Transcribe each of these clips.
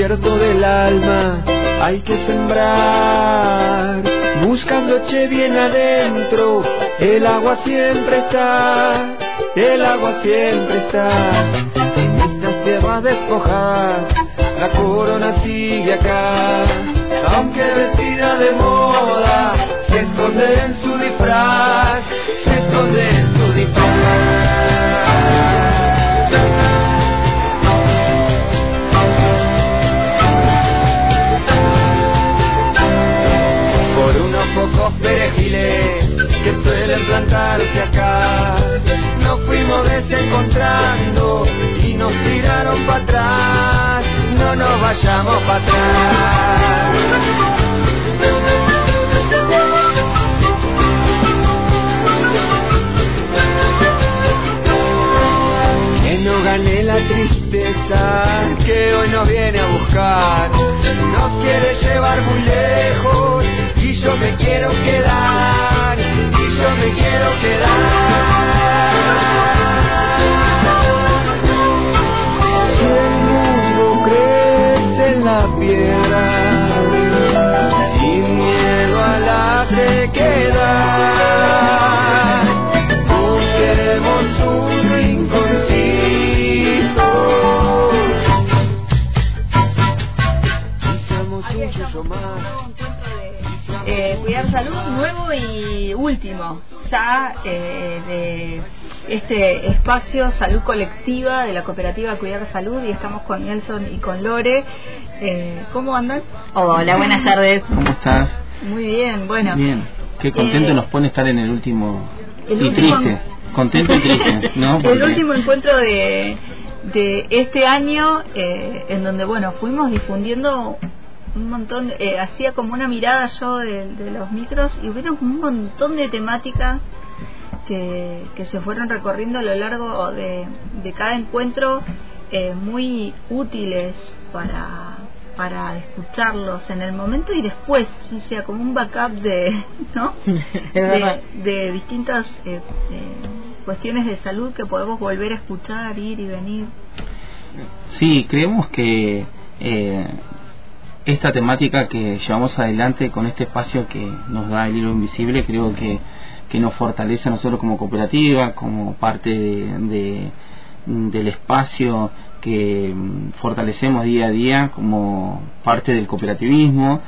desierto del alma hay que sembrar, buscándoche bien adentro, el agua siempre está, el agua siempre está. En estas tierras despojadas, la corona sigue acá, aunque vestida de moda, se esconde en su disfraz, se esconde en su disfraz. Pocos perejiles que suelen plantarse acá, nos fuimos desencontrando y nos tiraron para atrás, no nos vayamos para atrás. Que no gane la tristeza que hoy nos viene a buscar, nos quiere llevar muy lejos y yo me quiero quedar, y yo me quiero quedar. Si el mundo crece en la piedra, sin miedo a la sequedad, busquemos un rinconcito y seamos un chucho más. Cuidar Salud, nuevo y último ya de este espacio Salud Colectiva de la cooperativa Cuidar Salud, y estamos con Nelson y con Lore. ¿Cómo andan? Hola, buenas tardes. ¿Cómo estás? Muy bien, bueno. Bien, qué contento nos pone estar en el último y triste, contento y triste, ¿no? Porque... el último encuentro de este año, en donde, bueno, fuimos difundiendo un montón, hacía como una mirada yo de los micros y hubieron un montón de temáticas que se fueron recorriendo a lo largo de cada encuentro, muy útiles para escucharlos en el momento y después, o sea, como un backup ¿no? de distintas cuestiones de salud que podemos volver a escuchar, ir y venir. Sí, creemos que esta temática que llevamos adelante con este espacio que nos da el hilo invisible, creo que nos fortalece a nosotros como cooperativa, como parte del espacio que fortalecemos día a día como parte del cooperativismo,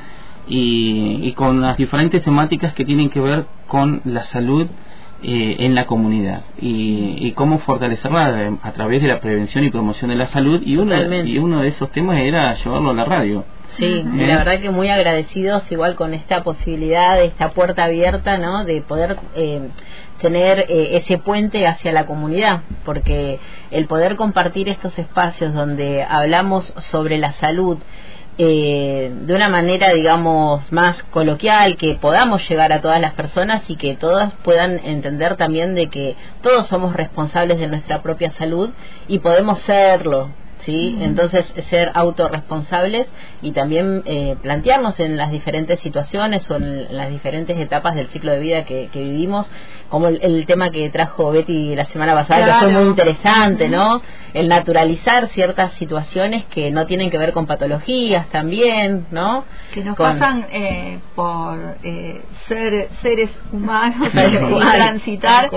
y con las diferentes temáticas que tienen que ver con la salud en la comunidad y cómo fortalecerla a través de la prevención y promoción de la salud, y uno de esos temas era llevarlo a la radio. Sí, la verdad que muy agradecidos igual con esta posibilidad, esta puerta abierta, ¿no? De poder tener ese puente hacia la comunidad, porque el poder compartir estos espacios donde hablamos sobre la salud de una manera, digamos, más coloquial, que podamos llegar a todas las personas y que todas puedan entender también de que todos somos responsables de nuestra propia salud y podemos serlo, ¿sí? Entonces, ser autorresponsables y también plantearnos en las diferentes situaciones o en las diferentes etapas del ciclo de vida que vivimos, como el tema que trajo Betty la semana pasada, claro, que fue muy interesante, ¿no? El naturalizar ciertas situaciones que no tienen que ver con patologías también, ¿no? Que nos pasan por ser seres humanos y transitar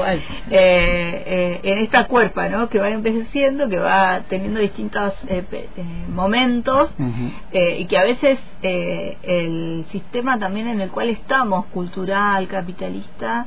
en esta cuerpa, ¿no? Que va envejeciendo, que va teniendo distintos momentos, y que a veces el sistema también en el cual estamos, cultural, capitalista,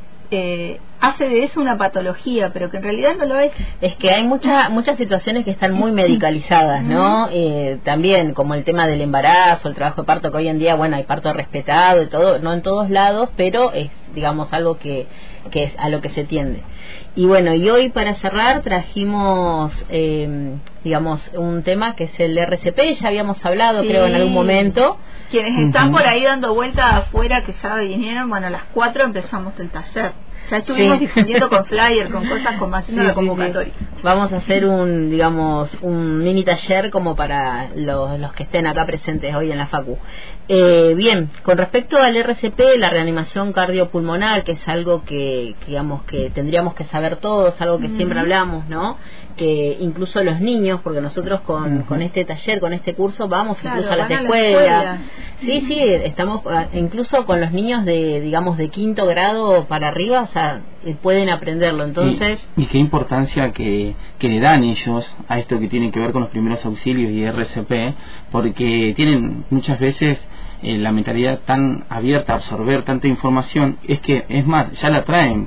hace de eso una patología, pero que en realidad no lo es. Es que hay muchas situaciones que están muy medicalizadas, ¿no? También como el tema del embarazo, el trabajo de parto, que hoy en día, bueno, hay parto respetado y todo, no en todos lados, pero es, digamos, algo que es a lo que se tiende. Y bueno, y hoy para cerrar trajimos, digamos, un tema que es el RCP. Ya habíamos hablado, sí, creo, en algún momento. Quienes están por ahí dando vuelta afuera, que ya vinieron, bueno, a las 4 empezamos el taller. Ya estuvimos Sí. difundiendo con flyer, con cosas, como haciendo la convocatoria. Vamos a hacer un mini taller como para los que estén acá presentes hoy en la Facu. Bien, con respecto al RCP, la reanimación cardiopulmonar, que es algo que digamos que tendríamos que saber todos, algo que siempre hablamos, ¿no? Que incluso los niños, porque nosotros con este taller, con este curso, vamos incluso a las escuelas. Sí, estamos incluso con los niños de quinto grado para arriba, o sea, pueden aprenderlo. Entonces, y qué importancia que le dan ellos a esto que tiene que ver con los primeros auxilios y RCP, porque tienen muchas veces la mentalidad tan abierta a absorber tanta información, es más, ya la traen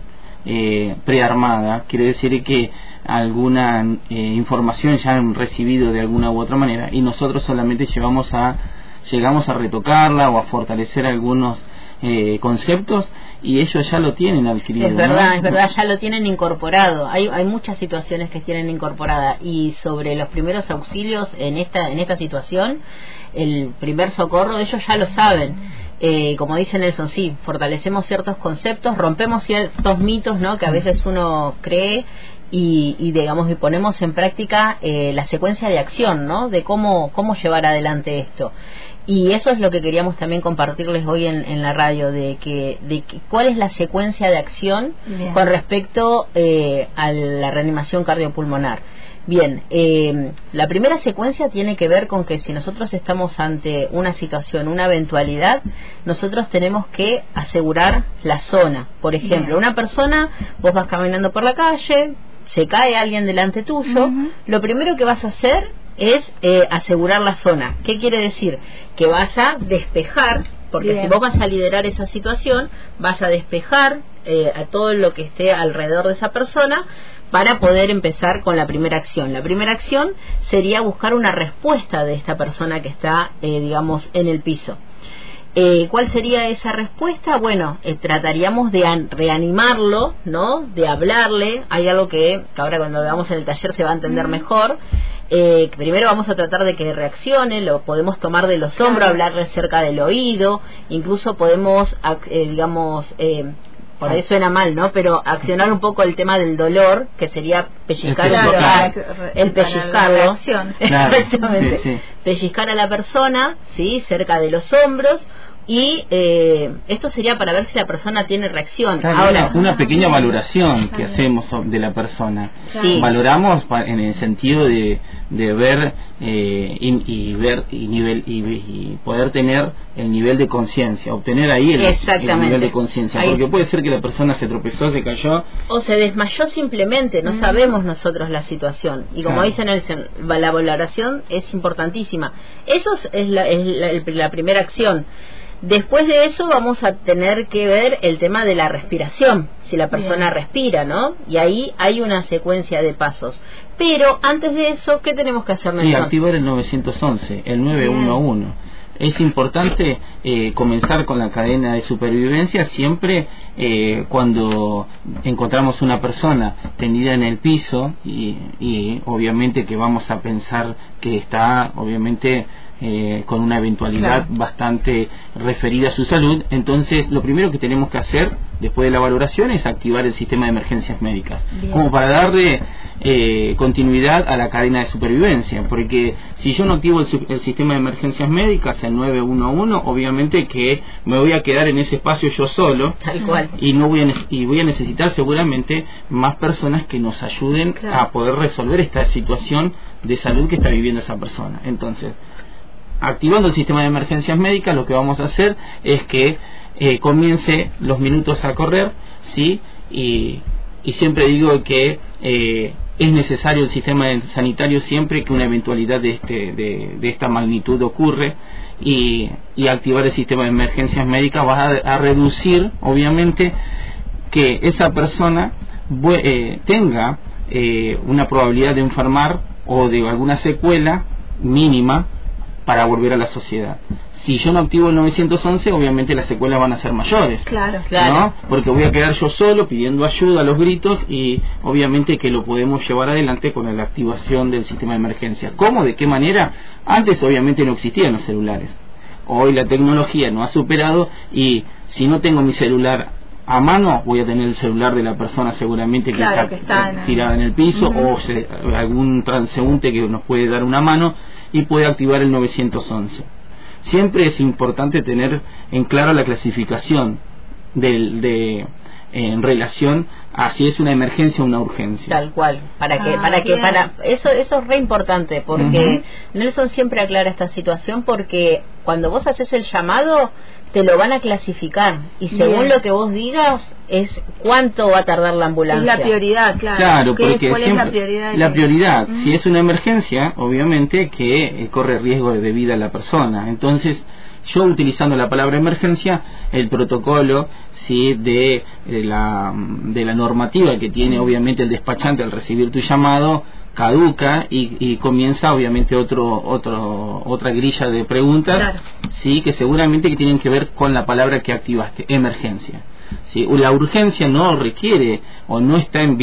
prearmada, quiere decir que alguna información ya han recibido de alguna u otra manera, y nosotros solamente llegamos a retocarla o a fortalecer algunos conceptos, y ellos ya lo tienen adquirido. Es verdad, ¿no? es verdad, ya lo tienen incorporado. Hay muchas situaciones que tienen incorporada, y sobre los primeros auxilios en esta situación, el primer socorro, ellos ya lo saben. Como dice Nelson, sí, fortalecemos ciertos conceptos, rompemos ciertos mitos, ¿no?, que a veces uno cree, y ponemos en práctica la secuencia de acción, ¿no?, de cómo llevar adelante esto. Y eso es lo que queríamos también compartirles hoy en la radio, de que cuál es la secuencia de acción con respecto a la reanimación cardiopulmonar. Bien, la primera secuencia tiene que ver con que si nosotros estamos ante una situación, una eventualidad, nosotros tenemos que asegurar la zona. Por ejemplo, una persona, vos vas caminando por la calle, se cae alguien delante tuyo, lo primero que vas a hacer es asegurar la zona. ¿Qué quiere decir? Que vas a despejar, porque si vos vas a liderar esa situación, vas a despejar a todo lo que esté alrededor de esa persona, para poder empezar con la primera acción. La primera acción sería buscar una respuesta de esta persona que está, en el piso. ¿Cuál sería esa respuesta? Bueno, trataríamos de reanimarlo, ¿no?, de hablarle. Hay algo que ahora cuando lo veamos en el taller se va a entender mejor. Primero vamos a tratar de que reaccione, lo podemos tomar de los hombros, hablarle cerca del oído, incluso podemos, por ahí suena mal, ¿no?, pero accionar un poco el tema del dolor, que sería pellizcar un poco, el pellizcarlo, exactamente, sí. Pellizcar a la persona, sí, cerca de los hombros, y esto sería para ver si la persona tiene reacción. Ahora, una pequeña valoración que hacemos de la persona. Sí. Valoramos en el sentido de ver y poder tener el nivel de conciencia, obtener ahí el nivel de conciencia, porque puede ser que la persona se tropezó, se cayó o se desmayó simplemente, no sabemos nosotros la situación, y como dicen, la valoración es importantísima. Eso es la primera acción. Después de eso vamos a tener que ver el tema de la respiración, si la persona respira, ¿no? Y ahí hay una secuencia de pasos. Pero antes de eso, ¿qué tenemos que hacer, Nelson? Sí, activar el 911, el 911. Es importante comenzar con la cadena de supervivencia siempre cuando encontramos una persona tendida en el piso, y obviamente que vamos a pensar que está obviamente con una eventualidad bastante referida a su salud. Entonces lo primero que tenemos que hacer después de la valoración es activar el sistema de emergencias médicas, como para darle continuidad a la cadena de supervivencia, porque si yo no activo el sistema de emergencias médicas, el 911, obviamente que me voy a quedar en ese espacio yo solo, tal cual, y voy a necesitar seguramente más personas que nos ayuden a poder resolver esta situación de salud que está viviendo esa persona. Entonces, activando el sistema de emergencias médicas, lo que vamos a hacer es que comience los minutos a correr, ¿sí? Y siempre digo que es necesario el sistema sanitario siempre que una eventualidad de esta magnitud ocurre, y activar el sistema de emergencias médicas va a reducir, obviamente, que esa persona tenga una probabilidad de enfermar o de alguna secuela mínima para volver a la sociedad. Si yo no activo el 911, obviamente las secuelas van a ser mayores. Claro. ¿No? Porque voy a quedar yo solo pidiendo ayuda a los gritos, y obviamente que lo podemos llevar adelante con la activación del sistema de emergencia. ¿Cómo? ¿De qué manera? Antes obviamente no existían los celulares. Hoy la tecnología nos ha superado, y si no tengo mi celular a mano, voy a tener el celular de la persona seguramente que está tirada en el piso, o algún transeúnte que nos puede dar una mano y puede activar el 911. Siempre es importante tener en claro la clasificación en relación a si es una emergencia o una urgencia. Tal cual, para eso es re importante, porque Nelson siempre aclara esta situación, porque cuando vos haces el llamado te lo van a clasificar y según lo que vos digas es cuánto va a tardar la ambulancia. Es la prioridad, claro. Claro, porque ¿cuál es la prioridad? La prioridad, si es una emergencia, obviamente que corre riesgo de vida la persona. Entonces, yo utilizando la palabra emergencia, el protocolo de la normativa que tiene obviamente el despachante al recibir tu llamado caduca y comienza obviamente otra grilla de preguntas, claro, sí, que seguramente que tienen que ver con la palabra que activaste, emergencia. ¿Sí? La urgencia no requiere o no está en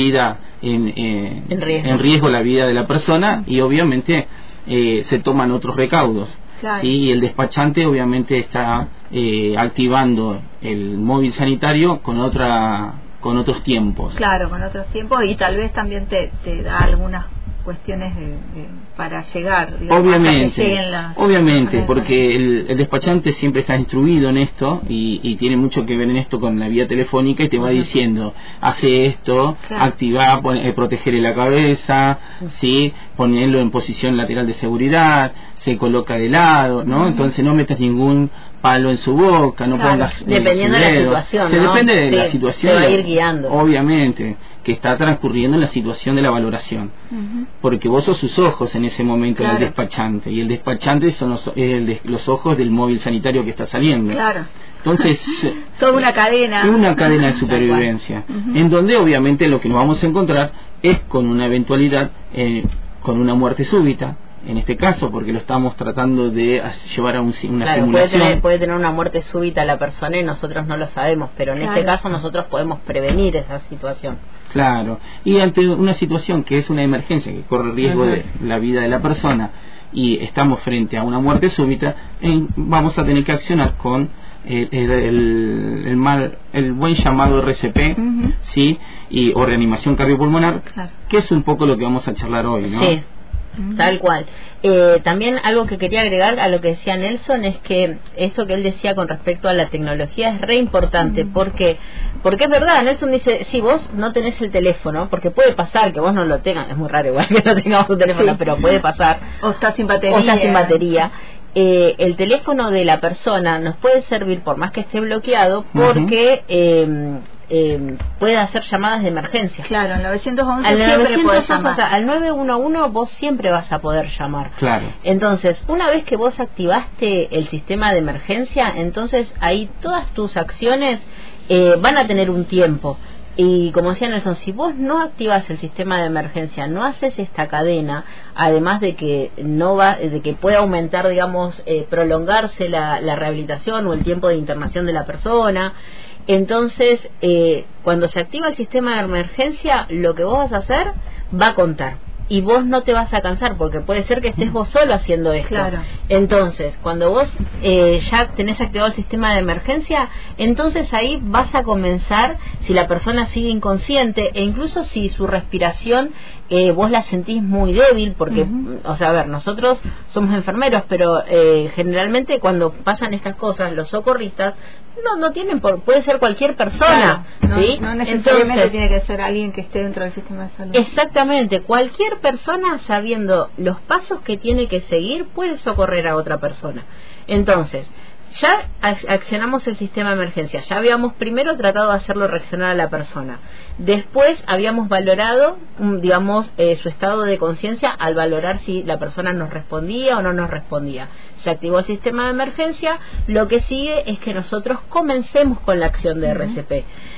riesgo la vida de la persona, y obviamente se toman otros recaudos. Claro. ¿Sí? Y el despachante obviamente está activando el móvil sanitario con otros tiempos. Claro, con otros tiempos, y tal vez también te da algunas cuestiones para llegar, digamos, obviamente, porque el despachante siempre está instruido en esto y tiene mucho que ver en esto con la vía telefónica, y te va diciendo, hace esto, claro, activar, proteger la cabeza, ¿sí? Ponerlo en posición lateral de seguridad, se coloca de lado, ¿no? Entonces no metas ningún palo en su boca, no claro, pongas dependiendo de la situación, ¿no? Depende de la situación, se va a ir guiando, obviamente, que está transcurriendo en la situación de la valoración, porque vos sos sus ojos en ese momento, claro, del despachante, y el despachante son los ojos del móvil sanitario que está saliendo. Claro. Entonces, toda una cadena de supervivencia, en donde obviamente lo que nos vamos a encontrar es con una eventualidad, con una muerte súbita, en este caso, porque lo estamos tratando de llevar a una simulación. Puede tener una muerte súbita la persona y nosotros no lo sabemos, pero en este caso nosotros podemos prevenir esa situación. Claro, y ante una situación que es una emergencia, que corre riesgo de la vida de la persona, y estamos frente a una muerte súbita, vamos a tener que accionar con el buen llamado RCP, ¿sí? O reanimación cardiopulmonar, claro, que es un poco lo que vamos a charlar hoy, ¿no? Sí. Tal cual. También algo que quería agregar a lo que decía Nelson es que esto que él decía con respecto a la tecnología es re importante, porque es verdad. Nelson dice, si vos no tenés el teléfono, porque puede pasar que vos no lo tengas, es muy raro igual que no tengamos un teléfono, pero puede pasar, o estás sin batería, el teléfono de la persona nos puede servir por más que esté bloqueado, porque puede hacer llamadas de emergencia. Claro, al 911 siempre puedes llamar. O sea, al 911 vos siempre vas a poder llamar. Claro. Entonces, una vez que vos activaste el sistema de emergencia, entonces ahí todas tus acciones van a tener un tiempo. Y como decía Nelson, si vos no activas el sistema de emergencia, no haces esta cadena, además de que de que pueda aumentar, digamos, prolongarse la rehabilitación o el tiempo de internación de la persona. Entonces, cuando se activa el sistema de emergencia, lo que vos vas a hacer va a contar. Y vos no te vas a cansar, porque puede ser que estés vos solo haciendo esto. Claro. Entonces, cuando vos ya tenés activado el sistema de emergencia, entonces ahí vas a comenzar, si la persona sigue inconsciente, e incluso si su respiración vos la sentís muy débil, porque, o sea, a ver, nosotros somos enfermeros, pero generalmente cuando pasan estas cosas, los socorristas no tienen puede ser cualquier persona, claro, ¿sí? No necesariamente tiene que ser alguien que esté dentro del sistema de salud. Exactamente, cualquier persona, sabiendo los pasos que tiene que seguir, puede socorrer a otra persona. Entonces, ya accionamos el sistema de emergencia, ya habíamos primero tratado de hacerlo reaccionar a la persona, después habíamos valorado, digamos, su estado de conciencia al valorar si la persona nos respondía o no nos respondía. Se activó el sistema de emergencia, lo que sigue es que nosotros comencemos con la acción de RCP.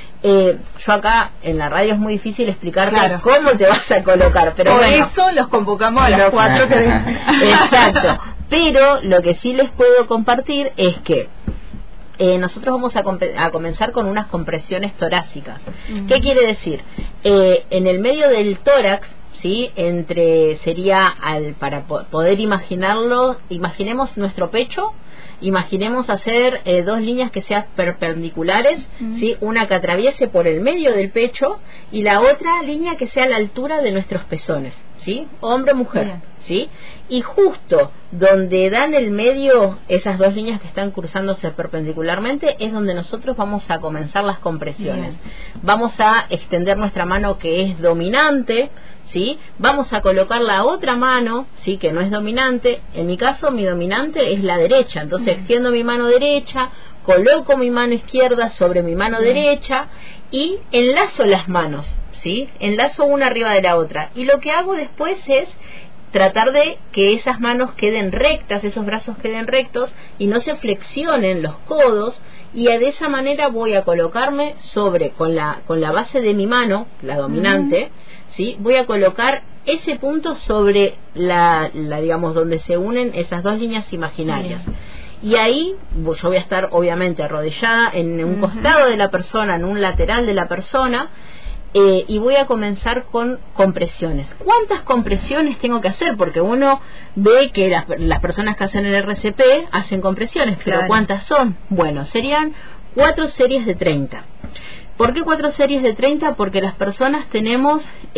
Yo acá en la radio es muy difícil explicarte cómo te vas a colocar, pero por eso los convocamos a las 4 que exacto. Pero lo que sí les puedo compartir es que nosotros vamos a comenzar con unas compresiones torácicas. ¿Qué quiere decir? En el medio del tórax, ¿sí? Sería para poder imaginarlo, imaginemos nuestro pecho Imaginemos hacer 2 líneas que sean perpendiculares, ¿sí? Una que atraviese por el medio del pecho y la otra línea que sea a la altura de nuestros pezones, ¿sí? Hombre-mujer, ¿sí? Y justo donde dan el medio, esas 2 líneas que están cruzándose perpendicularmente, es donde nosotros vamos a comenzar las compresiones. Vamos a extender nuestra mano que es dominante, ¿sí? Vamos a colocar la otra mano, ¿sí? Que no es dominante. En mi caso, mi dominante es la derecha. Entonces extiendo mi mano derecha, coloco mi mano izquierda sobre mi mano derecha y enlazo las manos, ¿sí? Enlazo una arriba de la otra. Y lo que hago después es tratar de que esas manos queden rectas, esos brazos queden rectos y no se flexionen los codos, y de esa manera voy a colocarme sobre, con la base de mi mano, la dominante, ¿sí? Voy a colocar ese punto sobre la digamos, donde se unen esas 2 líneas imaginarias. Y ahí yo voy a estar obviamente arrodillada en un costado de la persona, en un lateral de la persona, y voy a comenzar con compresiones. ¿Cuántas compresiones tengo que hacer? Porque uno ve que las personas que hacen el RCP hacen compresiones, pero ¿cuántas son? Bueno, serían 4 series de 30. ¿Por qué 4 series de 30? Porque las personas tenemos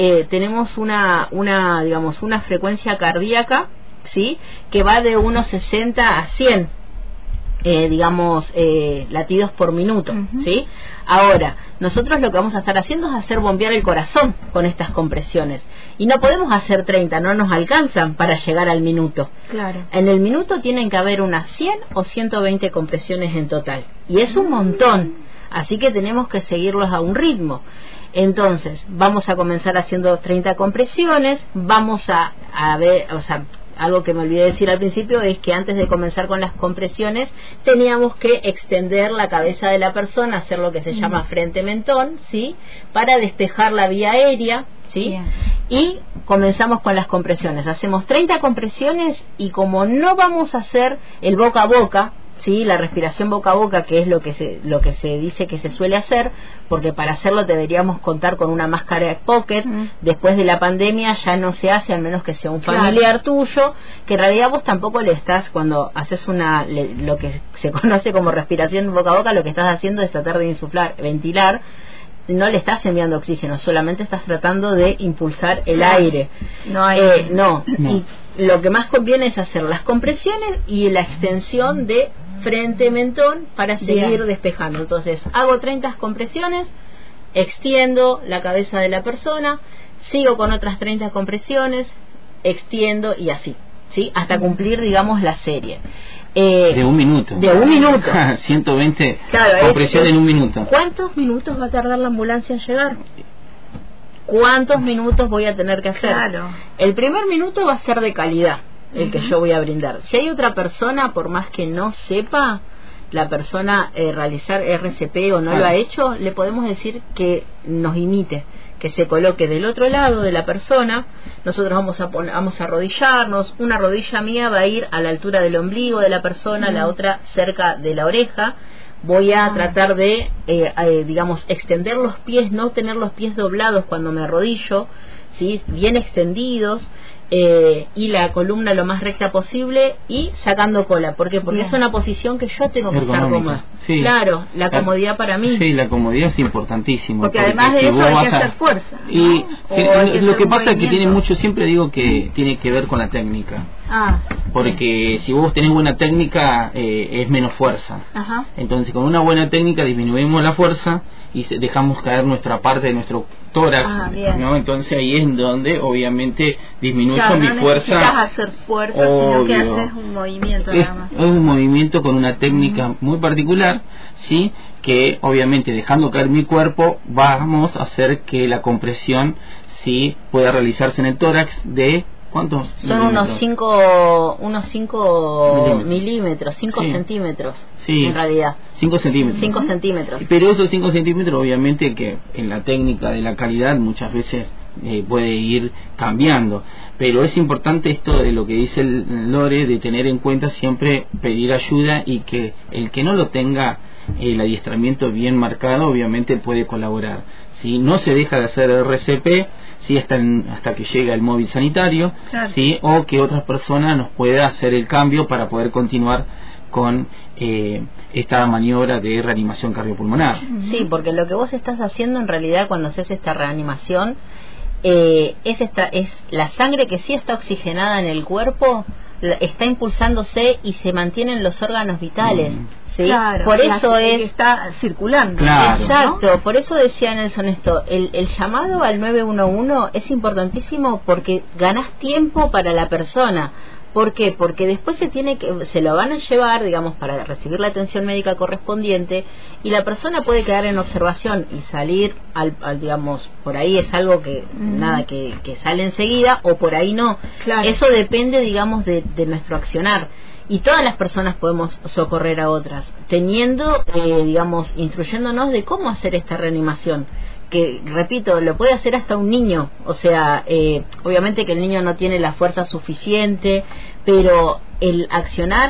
digamos, una frecuencia cardíaca, ¿sí? Que va de unos 60 a 100 latidos por minuto, ¿sí? Ahora, nosotros lo que vamos a estar haciendo es hacer bombear el corazón con estas compresiones. Y no podemos hacer 30, no nos alcanzan para llegar al minuto. Claro. En el minuto tienen que haber unas 100 o 120 compresiones en total. Y es un montón. Así que tenemos que seguirlos a un ritmo. Entonces, vamos a comenzar haciendo 30 compresiones, vamos a ver, o sea, algo que me olvidé decir al principio es que antes de comenzar con las compresiones teníamos que extender la cabeza de la persona, hacer lo que se llama frente-mentón, ¿sí? Para despejar la vía aérea, ¿sí? Y comenzamos con las compresiones. Hacemos 30 compresiones y como no vamos a hacer el boca a boca, ¿sí? La respiración boca a boca, que es lo que se dice que se suele hacer, porque para hacerlo deberíamos contar con una máscara de pocket. Después de la pandemia ya no se hace, al menos que sea un familiar tuyo, que en realidad vos tampoco le estás, cuando haces lo que se conoce como respiración boca a boca, lo que estás haciendo es tratar de insuflar, ventilar. No le estás enviando oxígeno, solamente estás tratando de impulsar el aire. No. Y lo que más conviene es hacer las compresiones y la extensión de frente-mentón para seguir despejando. Entonces, hago 30 compresiones, extiendo la cabeza de la persona, sigo con otras 30 compresiones, extiendo y así, ¿sí? Hasta cumplir, digamos, la serie. De un minuto. 120 compresiones en un minuto. ¿Cuántos minutos va a tardar la ambulancia en llegar? ¿Cuántos minutos voy a tener que hacer? El primer minuto va a ser de calidad, el que yo voy a brindar. Si hay otra persona, por más que no sepa la persona realizar RCP o no lo ha hecho, le podemos decir que nos imite, que se coloque del otro lado de la persona. Nosotros vamos a arrodillarnos. Una rodilla mía va a ir a la altura del ombligo de la persona, la otra cerca de la oreja. Voy a tratar de, digamos, extender los pies, no tener los pies doblados cuando me arrodillo, ¿sí? Bien extendidos, y la columna lo más recta posible y sacando cola. ¿Por qué? Porque es una posición que yo tengo que estar cómoda. Sí. Claro, la comodidad para mí. Sí, la comodidad es importantísima. Porque además de eso hay que hacer fuerza, ¿no? Y lo que pasa es que tiene mucho, siempre digo que tiene que ver con la técnica. Porque si vos tenés buena técnica, es menos fuerza. Entonces, con una buena técnica disminuimos la fuerza y dejamos caer nuestra parte de nuestro tórax, ¿no? Entonces ahí es donde obviamente disminuye mi fuerza. No necesitas hacer fuerza, sino que haces un movimiento nada más. Es un movimiento con una técnica muy particular, ¿sí? Que obviamente dejando caer mi cuerpo vamos a hacer que la compresión sí pueda realizarse en el tórax de ¿cuántos? Son unos 5 milímetros, 5 centímetros, en realidad. 5 centímetros. 5 centímetros. Pero esos 5 centímetros, obviamente, que en la técnica de la calidad muchas veces puede ir cambiando. Pero es importante esto de lo que dice el Lore, de tener en cuenta siempre pedir ayuda y que el que no lo tenga el adiestramiento bien marcado, obviamente puede colaborar. Si no se deja de hacer RCP, ¿sí? hasta que llegue el móvil sanitario, ¿sí? O que otra persona nos pueda hacer el cambio para poder continuar con esta maniobra de reanimación cardiopulmonar. Sí, porque lo que vos estás haciendo en realidad cuando haces esta reanimación es la sangre que sí está oxigenada en el cuerpo, está impulsándose y se mantienen los órganos vitales. ¿Sí? Claro, por eso está circulando. Claro. Exacto, ¿no? por eso decía Nelson esto, el llamado al 911 es importantísimo porque ganás tiempo para la persona. ¿Por qué? Porque después se lo van a llevar, digamos, para recibir la atención médica correspondiente, y la persona puede quedar en observación y salir al digamos, por ahí es algo que que sale enseguida, o por ahí no. Claro. Eso depende, digamos, de nuestro accionar. Y todas las personas podemos socorrer a otras, teniendo, digamos, instruyéndonos de cómo hacer esta reanimación. Que, repito, lo puede hacer hasta un niño. O sea, obviamente que el niño no tiene la fuerza suficiente, pero el accionar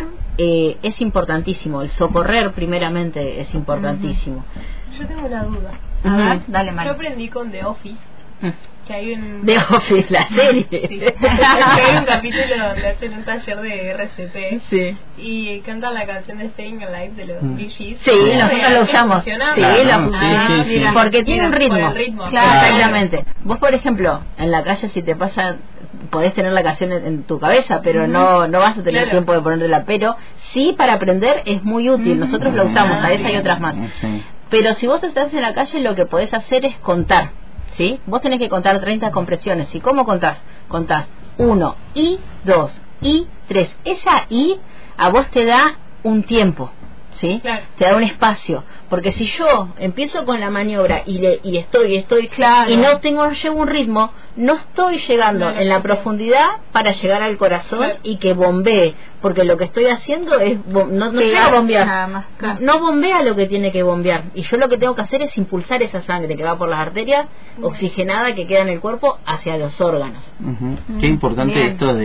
es importantísimo. El socorrer, primeramente, es importantísimo. Yo tengo una duda. A ver, dale, Mari. Yo aprendí con The Office que hay un... The Office, la serie. Sí. Que hay un capítulo donde hacen un taller de RCP. Sí. Y cantan la canción de Staying Alive de los Bee Gees. Sí, nosotros lo usamos. Sí, Claro, sí, porque tiene un ritmo. Por el ritmo. Claro, exactamente. Vos, por ejemplo, en la calle, si te pasa, podés tener la canción en tu cabeza, pero no vas a tener tiempo de ponértela. Pero sí, para aprender es muy útil. Nosotros la usamos, a esa y otras más. Pero si vos estás en la calle, lo que podés hacer es contar. ¿Sí? Vos tenés que contar 30 compresiones. ¿Y cómo contás? Contás 1 y 2 y 3. Esa I a vos te da un tiempo, ¿sí? Claro. Te da un espacio. Porque si yo empiezo con la maniobra y estoy Claro. y no llevo un ritmo, no estoy llegando en la profundidad para llegar al corazón, claro, y que bombee. Porque lo que estoy haciendo es no llega a bombear. Nada más, claro. No bombea lo que tiene que bombear, y yo lo que tengo que hacer es impulsar esa sangre que va por las arterias oxigenada que queda en el cuerpo hacia los órganos. Qué importante Bien. esto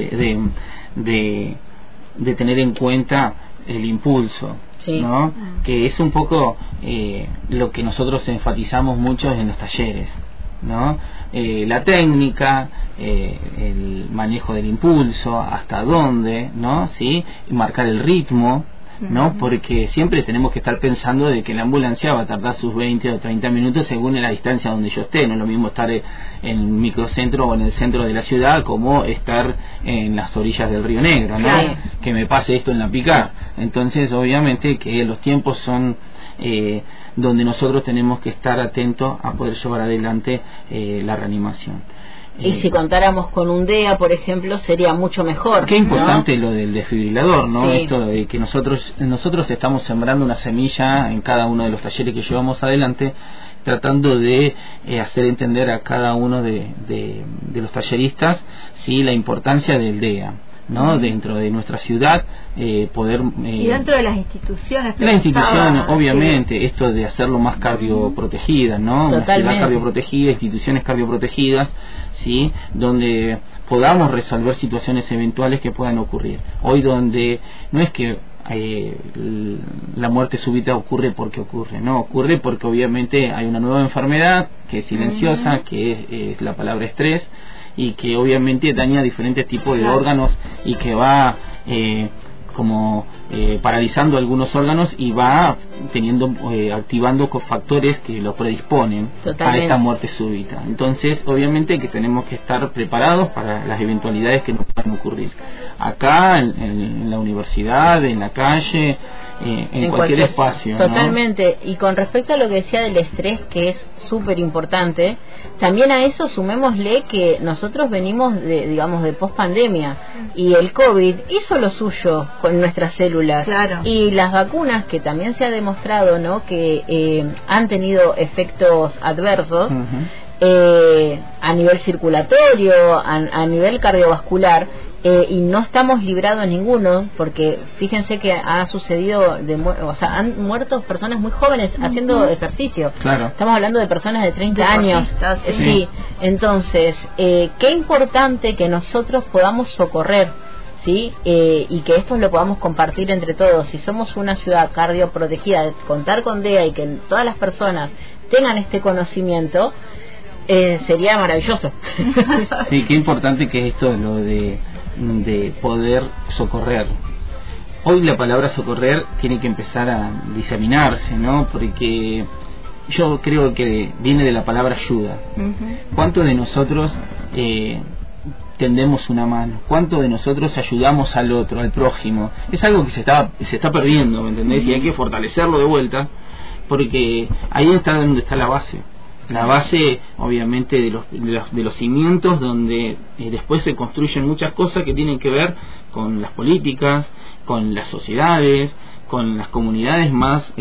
de tener en cuenta el impulso, Sí. ¿no? Que es un poco lo que nosotros enfatizamos mucho en los talleres, ¿no? La técnica, el manejo del impulso, hasta dónde, ¿no? ¿Sí? Y marcar el ritmo, ¿no? Porque siempre tenemos que estar pensando de que la ambulancia va a tardar sus 20 o 30 minutos según la distancia donde yo esté. No es lo mismo estar en un microcentro o en el centro de la ciudad como estar en las orillas del Río Negro, ¿no? Claro. Que me pase esto en la Picar. Entonces, obviamente que los tiempos son donde nosotros tenemos que estar atentos a poder llevar adelante la reanimación. Y si contáramos con un DEA, por ejemplo, sería mucho mejor. Qué importante ¿no? lo del desfibrilador, ¿no? Sí. Esto de que nosotros estamos sembrando una semilla en cada uno de los talleres que llevamos adelante, tratando de hacer entender a cada uno de los talleristas, sí, la importancia del DEA, ¿no? Dentro de nuestra ciudad, poder y dentro de las instituciones, la institución, estaba, obviamente, esto de hacerlo más cardioprotegidas, ¿no? Una Totalmente. ciudad cardioprotegida, instituciones cardioprotegidas, sí, donde podamos resolver situaciones eventuales que puedan ocurrir. Hoy donde no es que la muerte súbita ocurre porque ocurre, no, ocurre porque obviamente hay una nueva enfermedad que es silenciosa, que es la palabra estrés, y que obviamente daña diferentes tipos de órganos y que va paralizando algunos órganos y va activando factores que lo predisponen a esta muerte súbita. Entonces, obviamente que tenemos que estar preparados para las eventualidades que nos puedan ocurrir acá, en la universidad, en la calle, en cualquier espacio, totalmente, ¿no? Y con respecto a lo que decía del estrés, que es súper importante, también a eso sumémosle que nosotros venimos de post-pandemia, y el COVID hizo lo suyo con nuestras células. Claro. Y las vacunas, que también se ha demostrado, ¿no?, que han tenido efectos adversos a nivel circulatorio, a nivel cardiovascular, y no estamos librados ninguno, porque fíjense que ha sucedido han muerto personas muy jóvenes haciendo ejercicio. Claro. Estamos hablando de personas de 30 años. Sí. Entonces, qué importante que nosotros podamos socorrer, ¿sí? Y que esto lo podamos compartir entre todos. Si somos una ciudad cardioprotegida, contar con DEA y que todas las personas tengan este conocimiento, sería maravilloso. Sí, qué importante que es esto, lo de poder socorrer. hoy la palabra socorrer tiene que empezar a diseminarse, ¿no? Porque yo creo que viene de la palabra ayuda. ¿Cuántos de nosotros tendemos una mano? ¿Cuántos de nosotros ayudamos al otro, al prójimo? Es algo que se está perdiendo, ¿me entendés? Y hay que fortalecerlo de vuelta, porque ahí está donde está la base. La base, obviamente, de los cimientos donde después se construyen muchas cosas que tienen que ver con las políticas, con las sociedades, con las comunidades más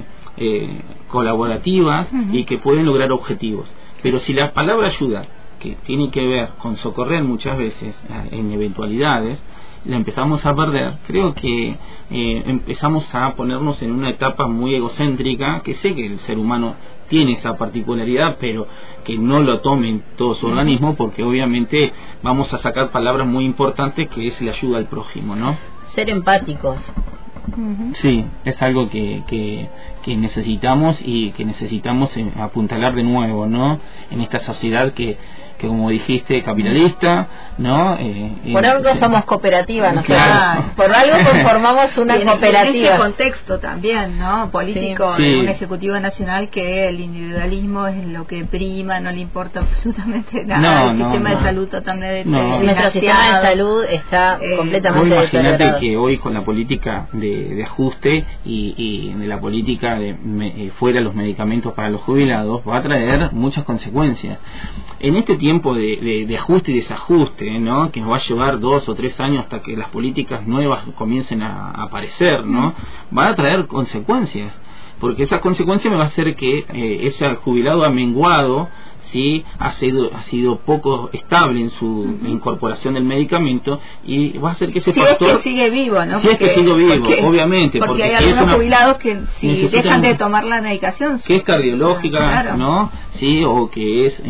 colaborativas y que pueden lograr objetivos. Pero si la palabra ayuda, que tiene que ver con socorrer muchas veces en eventualidades, la empezamos a perder, creo que empezamos a ponernos en una etapa muy egocéntrica, que sé que el ser humano tiene esa particularidad, pero que no lo tome en todo su organismo, porque obviamente vamos a sacar palabras muy importantes, que es la ayuda al prójimo, ¿no? Ser empáticos. Sí, es algo que necesitamos, y que necesitamos apuntalar de nuevo, ¿no? En esta sociedad que como dijiste, capitalista, ¿no? Por algo somos cooperativa, ¿no? Claro. Por algo conformamos una cooperativa. En este contexto también, ¿no? Político, sí. De un ejecutivo nacional, que el individualismo es lo que prima, no le importa absolutamente nada. El sistema de salud totalmente nuestro sistema de salud está completamente deteriorado. Imagínate que hoy, con la política de ajuste y de la política de fuera los medicamentos para los jubilados, va a traer muchas consecuencias. En este tiempo de ajuste y desajuste, ¿no? Que nos va a llevar 2 o 3 años hasta que las políticas nuevas comiencen a aparecer, ¿no? Va a traer consecuencias, porque esas consecuencias me va a hacer que ese jubilado amenguado, ¿sí? ha sido poco estable en su incorporación del medicamento, y va a hacer que ese factor... es que sigue vivo, ¿no? Si es que sigue vivo, obviamente. Porque hay algunos jubilados que si dejan de tomar la medicación... Que es cardiológica, claro. ¿no? Sí, o que es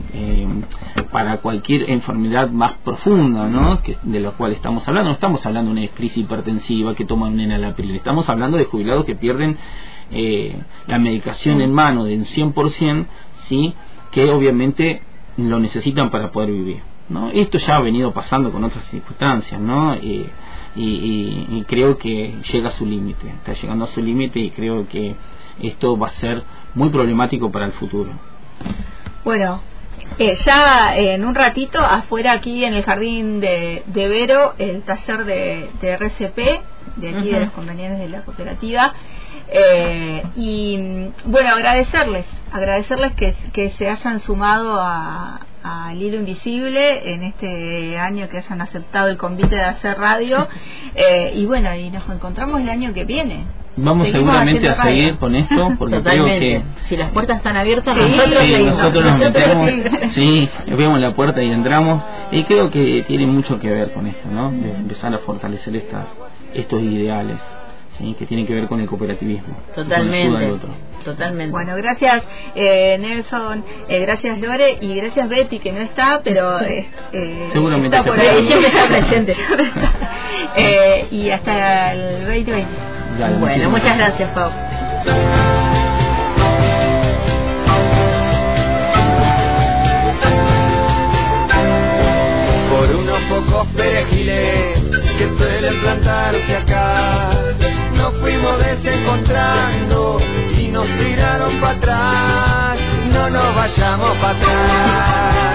para cualquier enfermedad más profunda, ¿no? De la cual estamos hablando. No estamos hablando de una crisis hipertensiva que toman un enalapril. Estamos hablando de jubilados que pierden la medicación en mano del 100%, ¿sí? Que obviamente lo necesitan para poder vivir, ¿no? Esto ya ha venido pasando con otras circunstancias, ¿no? Y creo que llega a su límite, está llegando a su límite, y creo que esto va a ser muy problemático para el futuro. Bueno, ya en un ratito, afuera aquí en el jardín de Vero, el taller de RCP, de aquí de los convenientes de la cooperativa. Y bueno, agradecerles que se hayan sumado al Hilo Invisible en este año, que hayan aceptado el convite de hacer radio, y bueno, y nos encontramos el año que viene. Vamos seguramente a seguir con esto, porque totalmente. Creo que si las puertas están abiertas, nosotros nos metemos, sí, vemos la puerta y entramos, y creo que tiene mucho que ver con esto, ¿no? De empezar a fortalecer estos ideales, ¿sí? Que tienen que ver con el cooperativismo. Totalmente. Totalmente. Bueno, gracias Nelson, gracias Lore, y gracias Betty, que no está, pero seguramente está por ahí, siempre está presente. Y hasta el 2020. Bueno, muchas gracias, Pau. Por unos pocos perejiles que suelen plantarse acá, nos fuimos desencontrando y nos tiraron para atrás. No nos vayamos para atrás.